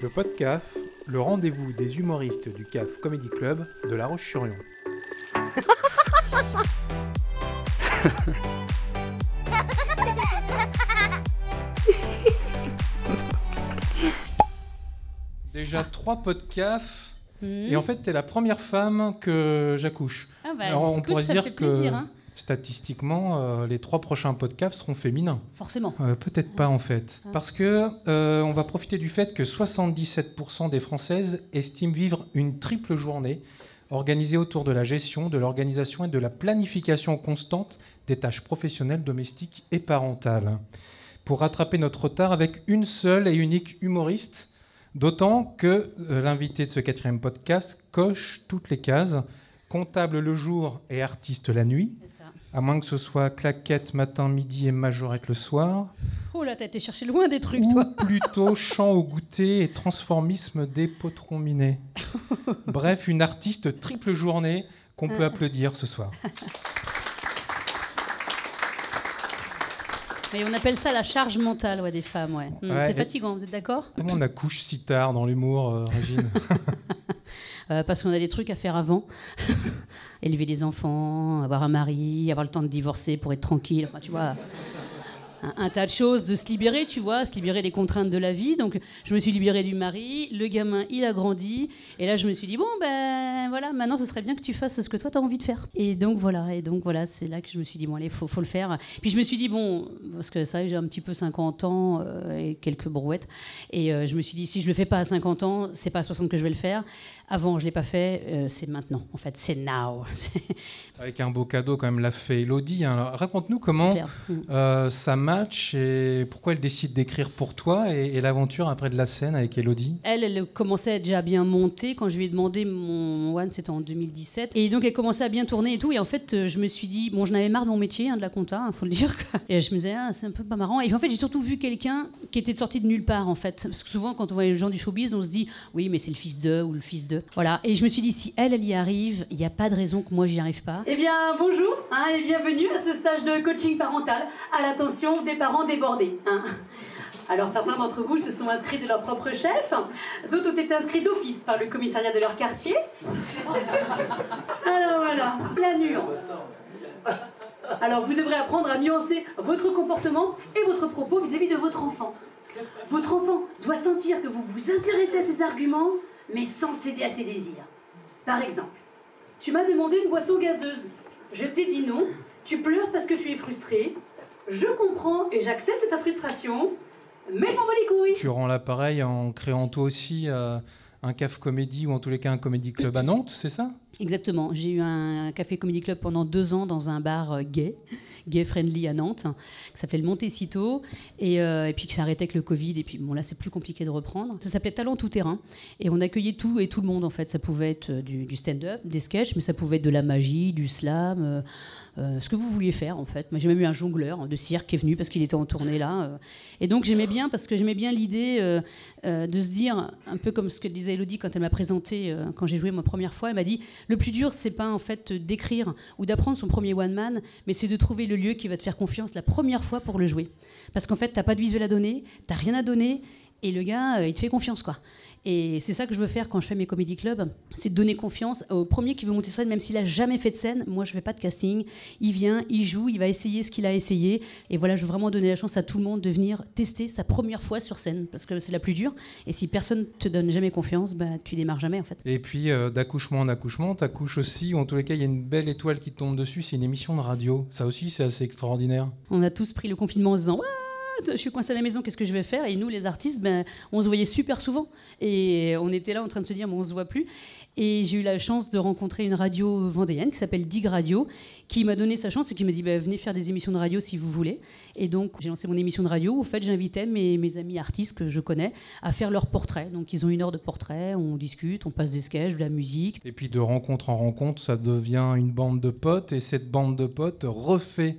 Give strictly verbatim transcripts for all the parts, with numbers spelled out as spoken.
Le Podcaf, le rendez-vous des humoristes du C A F Comedy Club de La Roche-sur-Yon. Déjà trois Podcaf, mmh. et en fait t'es la première femme que j'accouche. Ah bah, Alors on écoute, pourrait ça dire fait que plaisir, hein. Statistiquement, euh, les trois prochains Podcaf seront féminins. Forcément. Euh, peut-être pas en fait, Ah. parce que euh, on va profiter du fait que soixante-dix-sept pour cent des Françaises estiment vivre une triple journée organisée autour de la gestion, de l'organisation et de la planification constante des tâches professionnelles, domestiques et parentales. Pour rattraper notre retard avec une seule et unique humoriste, d'autant que euh, l'invité de ce quatrième podcast coche toutes les cases, comptable le jour et artiste la nuit, à moins que ce soit claquette matin, midi et majorette le soir. Oh là, t'as été chercher loin des trucs, ou toi. plutôt chant au goûter et transformisme des potrons minés. Bref, une artiste triple journée qu'on peut applaudir ce soir. Mais on appelle ça la charge mentale ouais, des femmes. Ouais. Mmh, Ouais, c'est et- fatigant, vous êtes d'accord? Comment on accouche si tard dans l'humour, euh, Régine? Euh, Parce qu'on a des trucs à faire avant. Élever des enfants, avoir un mari, avoir le temps de divorcer pour être tranquille. Enfin, tu vois, un, un tas de choses, de se libérer, tu vois, se libérer des contraintes de la vie. Donc, je me suis libérée du mari, le gamin, il a grandi. Et là, je me suis dit, bon, ben voilà, maintenant, ce serait bien que tu fasses ce que toi, tu as envie de faire. Et donc, voilà, et donc, voilà, c'est là que je me suis dit, bon, allez, il faut, faut le faire. Puis, je me suis dit, bon, parce que ça, j'ai un petit peu cinquante ans euh, et quelques brouettes. Et euh, je me suis dit, si je le fais pas à cinquante ans, c'est pas à soixante que je vais le faire. Avant, je l'ai pas fait, euh, c'est maintenant. En fait, c'est now. Avec un beau cadeau, quand même, l'a fait Elodie. Hein. Alors, raconte-nous comment euh, ça match et pourquoi elle décide d'écrire pour toi et, et l'aventure après de la scène avec Elodie. Elle, elle commençait à déjà bien monter. Quand je lui ai demandé mon one, c'était en deux mille dix-sept. Et donc, elle commençait à bien tourner et tout. Et en fait, euh, je me suis dit, bon, je n'avais marre de mon métier, hein, de la compta, il faut le dire. Quoi. Et je me disais, ah, c'est un peu pas marrant. Et en fait, j'ai surtout vu quelqu'un qui était sorti de nulle part, en fait. Parce que souvent, quand on voit les gens du showbiz, on se dit, oui, mais c'est le fils d'eux ou le fils d'eux. Voilà. Et je me suis dit, si elle, elle y arrive, il n'y a pas de raison que moi, j'y arrive pas. Eh bien, bonjour hein, et bienvenue à ce stage de coaching parental à l'attention des parents débordés. Hein. Alors, certains d'entre vous se sont inscrits de leur propre chef, d'autres ont été inscrits d'office par le commissariat de leur quartier. Alors voilà, la nuance. Alors, vous devrez apprendre à nuancer votre comportement et votre propos vis-à-vis de votre enfant. Votre enfant doit sentir que vous vous intéressez à ses arguments, mais sans céder à ses désirs. Par exemple, tu m'as demandé une boisson gazeuse. Je t'ai dit non, tu pleures parce que tu es frustré. Je comprends et j'accepte ta frustration, mais je m'en bats les couilles. Tu rends l'appareil en créant toi aussi euh, un C A F Comédie ou en tous les cas un Comedy Club à Nantes, c'est ça? Exactement. J'ai eu un café comedy club pendant deux ans dans un bar euh, gay, gay friendly à Nantes, qui s'appelait le Montecito, et, euh, et puis qui s'est arrêté avec le Covid. Et puis bon, là, c'est plus compliqué de reprendre. Ça s'appelait Talent tout terrain, et on accueillait tout et tout le monde en fait. Ça pouvait être du, du stand-up, des sketchs, mais ça pouvait être de la magie, du slam, euh, euh, ce que vous vouliez faire en fait. Moi, j'ai même eu un jongleur de cirque qui est venu parce qu'il était en tournée là, euh. et donc j'aimais bien parce que j'aimais bien l'idée euh, euh, de se dire un peu comme ce que disait Elodie quand elle m'a présenté euh, quand j'ai joué ma première fois. Elle m'a dit le plus dur, c'est pas en fait d'écrire ou d'apprendre son premier one man, mais c'est de trouver le lieu qui va te faire confiance la première fois pour le jouer. Parce qu'en fait, t'as pas de visuel à donner, t'as rien à donner, et le gars, euh, il te fait confiance, quoi. Et c'est ça que je veux faire quand je fais mes comedy clubs, c'est de donner confiance au premier qui veut monter sur scène, même s'il a jamais fait de scène. Moi, je fais pas de casting. Il vient, il joue, il va essayer ce qu'il a essayé. Et voilà, je veux vraiment donner la chance à tout le monde de venir tester sa première fois sur scène, parce que c'est la plus dure. Et si personne te donne jamais confiance, bah, tu démarres jamais, en fait. Et puis, euh, d'accouchement en accouchement, t'accouches aussi, ou en tous les cas, il y a une belle étoile qui tombe dessus, c'est une émission de radio. Ça aussi, c'est assez extraordinaire. On a tous pris le confinement en se disant je suis coincée à la maison, qu'est-ce que je vais faire? Et nous, les artistes, ben, on se voyait super souvent. Et on était là en train de se dire, bon, on se voit plus. Et j'ai eu la chance de rencontrer une radio vendéenne qui s'appelle Dig Radio, qui m'a donné sa chance et qui m'a dit, ben, venez faire des émissions de radio si vous voulez. Et donc, j'ai lancé mon émission de radio. Au fait, j'invitais mes, mes amis artistes que je connais à faire leurs portraits. Donc, ils ont une heure de portrait, on discute, on passe des sketchs, de la musique. Et puis, de rencontre en rencontre, ça devient une bande de potes. Et cette bande de potes refait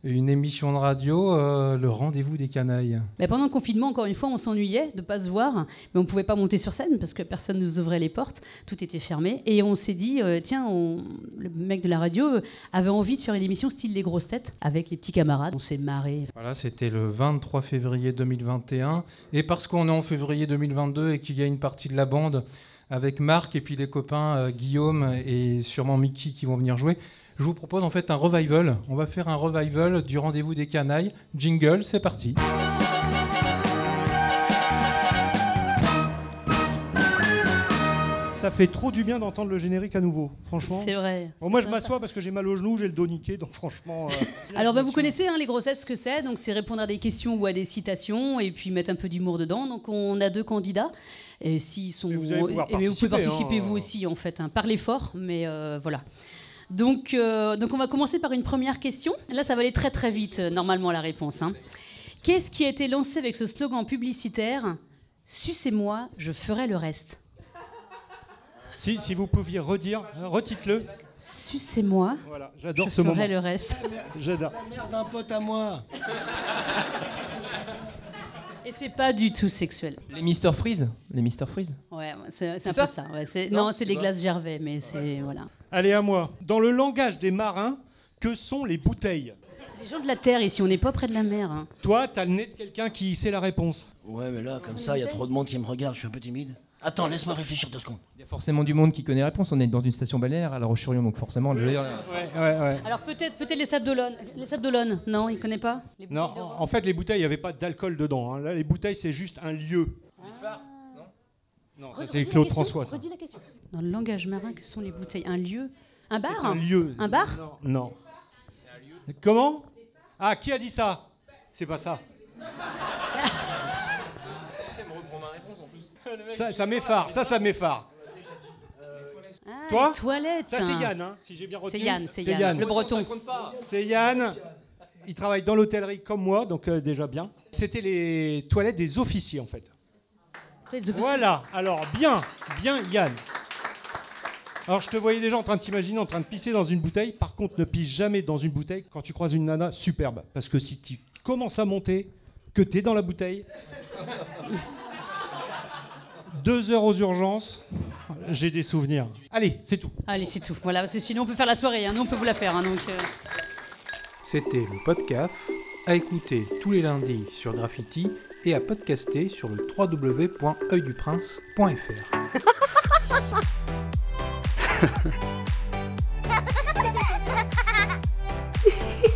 une émission de radio, euh, le rendez-vous des canailles. Mais pendant le confinement, encore une fois, on s'ennuyait de ne pas se voir, mais on ne pouvait pas monter sur scène parce que personne ne nous ouvrait les portes, tout était fermé. Et on s'est dit, euh, tiens, on... le mec de la radio avait envie de faire une émission style Les Grosses Têtes avec les petits camarades. On s'est marré. Voilà, c'était le vingt-trois février deux mille vingt et un. Et parce qu'on est en février deux mille vingt-deux et qu'il y a une partie de la bande avec Marc et puis des copains euh, Guillaume et sûrement Mickey qui vont venir jouer, je vous propose en fait un revival. On va faire un revival du rendez-vous des canailles. Jingle, c'est parti. Ça fait trop du bien d'entendre le générique à nouveau, franchement. C'est vrai. Bon, moi, je m'assois parce que j'ai mal au genou, j'ai le dos niqué, donc franchement... Euh, Alors, bah, vous connaissez hein, les grossettes, ce que c'est. Donc, c'est répondre à des questions ou à des citations et puis mettre un peu d'humour dedans. Donc, on a deux candidats. Et s'ils sont... Et vous allez pouvoir et, mais vous pouvez participer, hein. vous aussi, en fait. Hein. Parlez fort, mais euh, voilà. Donc, euh, donc, on va commencer par une première question. Là, ça va aller très, très vite, euh, normalement, la réponse. Hein. Qu'est-ce qui a été lancé avec ce slogan publicitaire « Sucez-moi, je ferai le reste ». Si, si vous pouviez redire, redites-le. Sucez-moi, voilà, j'adore je ce ferai moment. le reste. J'adore. La mère d'un pote à moi. Et c'est pas du tout sexuel. Les Mister Freeze Les Mister Freeze Ouais, c'est, c'est un C'est peu ça ça. Ouais, c'est, Non, non, c'est c'est des pas. glaces Gervais, mais c'est... Voilà. Allez, à moi. Dans le langage des marins, que sont les bouteilles ? C'est des gens de la Terre ici, on n'est pas près de la mer. Hein. Toi, t'as le nez de quelqu'un qui sait la réponse. Ouais, mais là, comme ça, il y a trop de monde qui me regarde, je suis un peu timide. Attends, laisse-moi réfléchir deux secondes. Il y a forcément du monde qui connaît la réponse. On est dans une station balnéaire à La Roche-sur-Yon, donc forcément... Je veux dire, Ouais, ouais, ouais. Alors peut-être, peut-être les Sables d'Olonne. Les Sables d'Olonne, non, il connaît pas les Non, bouteilles d'Europe. en fait, les bouteilles, il n'y avait pas d'alcool dedans. Hein. Là, les bouteilles, c'est juste un lieu. Non, ça, Redis c'est la Claude question, François, ça. redis la question. Dans le langage marin, que sont les bouteilles ? Un lieu ? Un bar ? C'est un lieu. Un bar ? Non. Non. Comment ? Ah, qui a dit ça ? C'est pas ça. Ça, ça m'effare, ça, ça m'effare. Ah, Toi les toilettes. Ça, c'est Yann, hein, si j'ai bien retenu. C'est Yann, c'est Yann. Le breton. C'est Yann. Il travaille dans l'hôtellerie comme moi, donc euh, déjà bien. C'était les toilettes des officiers, en fait. Les officiers. Voilà, alors bien, bien Yann. Alors je te voyais déjà en train de t'imaginer en train de pisser dans une bouteille. Par contre, ne pisse jamais dans une bouteille quand tu croises une nana superbe. Parce que si tu commences à monter, que t'es dans la bouteille, deux heures aux urgences, j'ai des souvenirs. Allez, c'est tout. Allez, c'est tout. Voilà, parce que sinon on peut faire la soirée. Hein. Nous, on peut vous la faire. Hein, donc, euh... C'était le podcast à écouter tous les lundis sur Graffiti et à podcaster sur le w w w point œil du prince point f r.